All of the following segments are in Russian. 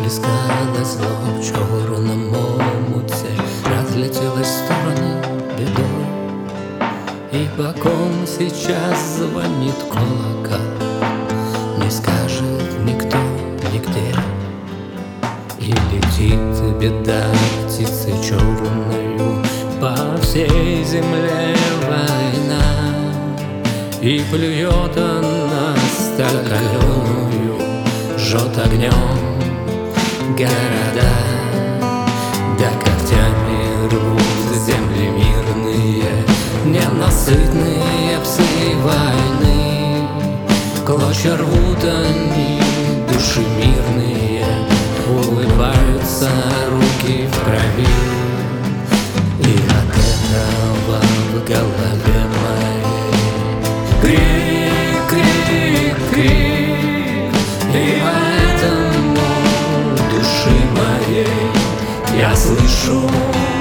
Расплескалось зло в черном омуте, разлетелось в стороны бедой. И по ком сейчас звонит колокол, не скажет никто нигде. И летит беда птицей черною, по всей земле война. И плюет она сталь каленую, жжет огнем города. Да когтями рвут земли мирные, ненасытные псы войны. Клочья рвут они, души мирные, улыбаются руки в крови. И от этого в голове моей крик, крик, крик. И поэтому души моей я слышу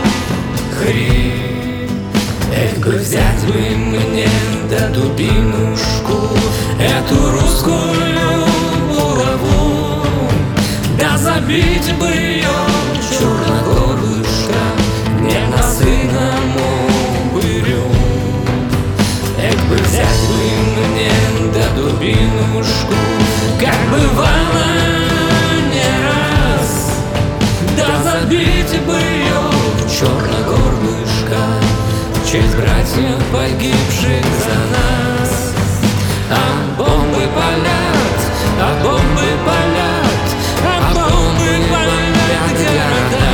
хрип. Эх, бы взять бы мне да дубинушку, эту русскую булаву, да забить бы ее черногорлышко ненасытному упырю. Эх, бы взять бы мне да дубинушку, как бывало не раз, да забить бы ее в черногорлышко, в честь братьев, погибших за нас. А бомбы палят, а бомбы палят, а бомбы палят города.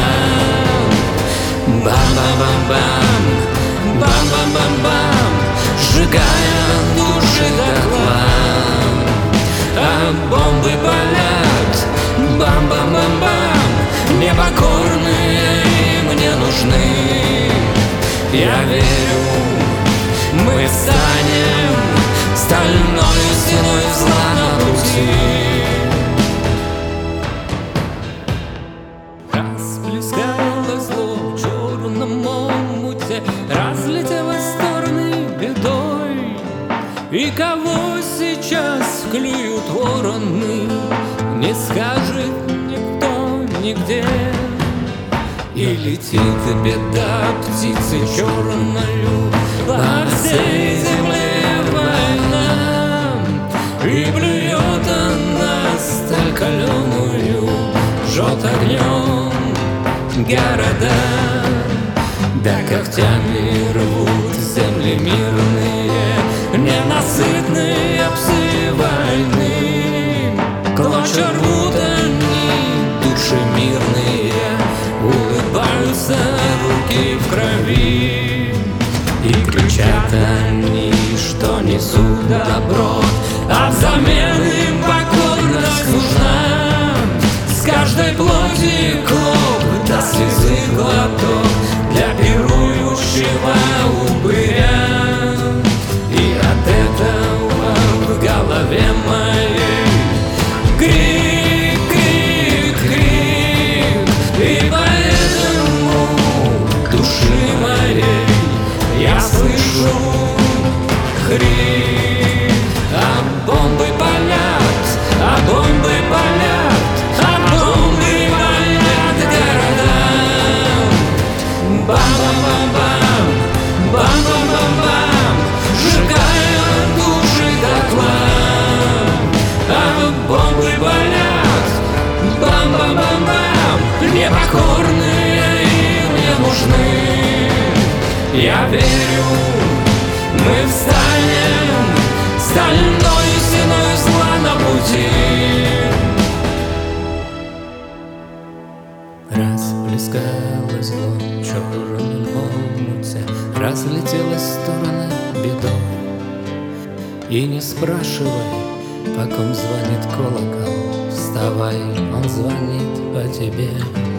Бам-бам-бам-бам, бам-бам-бам-бам, сжигая души дотла. А бомбы палят, бам-бам-бам-бам, непокорные мне нужны. Я верю, мы встанем стальной стеной зла на пути. Расплескалось зло в черном омуте, разлетелось в стороны бедой. И кого сейчас клюют вороны, не скажет никто нигде. И летит беда птицей черною, по всей земле война. И плюет она сталь каленую, жжет огнем города. Да когтями рвут земли мирные, ненасытные псы войны. Клочья рвут они, души мирные, улыбаются руки в крови. И кричат они, что несут добро, а взамен им покорность нужна. С каждой плоти клок, до слезы глоток для пирующего упыря. И от этого в голове моей крик, крик, крик. И поэтому души моей я слышу хрип. А бомбы палят, а бомбы палят, а бомбы палят города. Бам-бам-бам-бам, бам-бам-бам-бам, сжигая души дотла. А бомбы палят, бам-бам-бам-бам, непокорные им не нужны. Я верю, мы встанем стальной стеной зла на пути. Расплескалось зло в черном омуте, разлетелось в стороны бедой. И не спрашивай, по ком звонит колокол, вставай, он звонит по тебе.